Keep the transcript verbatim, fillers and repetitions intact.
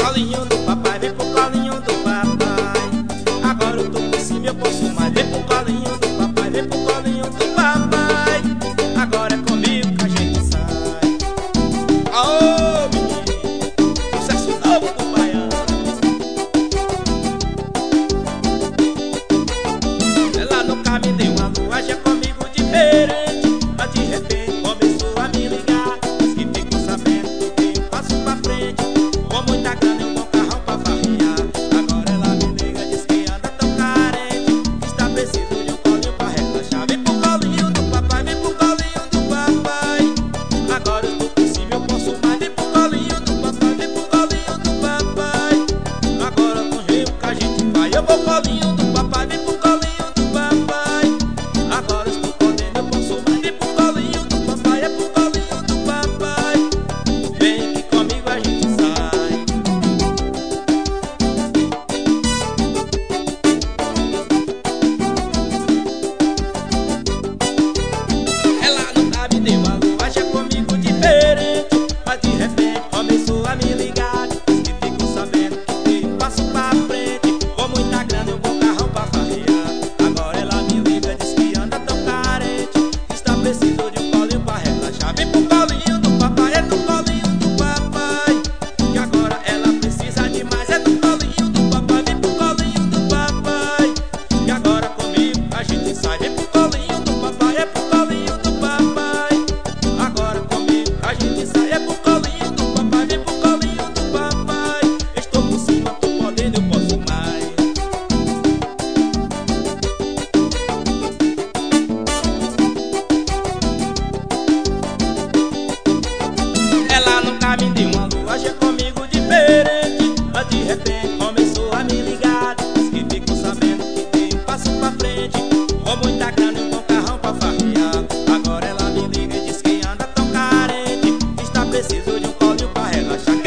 colinho do papai, vem pro colinho do papai. Agora eu tô por cima, eu posso mais. Vem pro colinho do papai, vem pro colinho do papai. Agora é comigo que a gente sai. Aô, menino, sucesso novo do baiano. Ela nunca me deu uma luagem comigo diferente, mas de repente começou a me ligar. Diz que ficou sabendo que eu passo pra frente, com muita grana e um bom carrão pra farrear. Agora ela me liga, diz que anda tão carente, que está preciso de um colinho pra relaxar. Vem pro colinho do papai, vem pro colinho do papai. Agora eu tô por cima, eu posso mais. Vem pro colinho do papai, vem pro colinho do papai. Agora com jeito que a gente vai. Eu vou colinho do papai, vem pro colinho do papai. Agora eu estou podendo, eu posso mais. Vem pro colinho do papai, é pro colinho do papai. Vem que comigo a gente sai. Ela nunca me deu uma luagem comigo diferente, mas de repente começou a me ligar. Diz que ficou sabendo que eu passo pra frente, com muita grana e um bom carrão pra farrear. Agora ela me liga, diz que anda tão carente, que está preciso de um colinho pra relaxar. Vem pro colinho do papai, é do colinho do papai. Que agora ela precisa de mais. É do colinho do papai, vem pro colinho do papai. Que agora comigo a gente sai. Vem pro colinho do papai, é pro colinho do papai. Agora comigo a gente sai. É pro colinho do papai, vem pro colinho do papai. Estou por cima, tô podendo, eu posso mais. Ela nunca me deu uma luagem comigo diferente, mas de repente começou a me ligar. Diz que ficou sabendo que eu passo pra frente, com muita grana e um bom carrão pra farrear. Agora ela me liga e diz que anda tão carente, que está preciso de um colinho pra relaxar.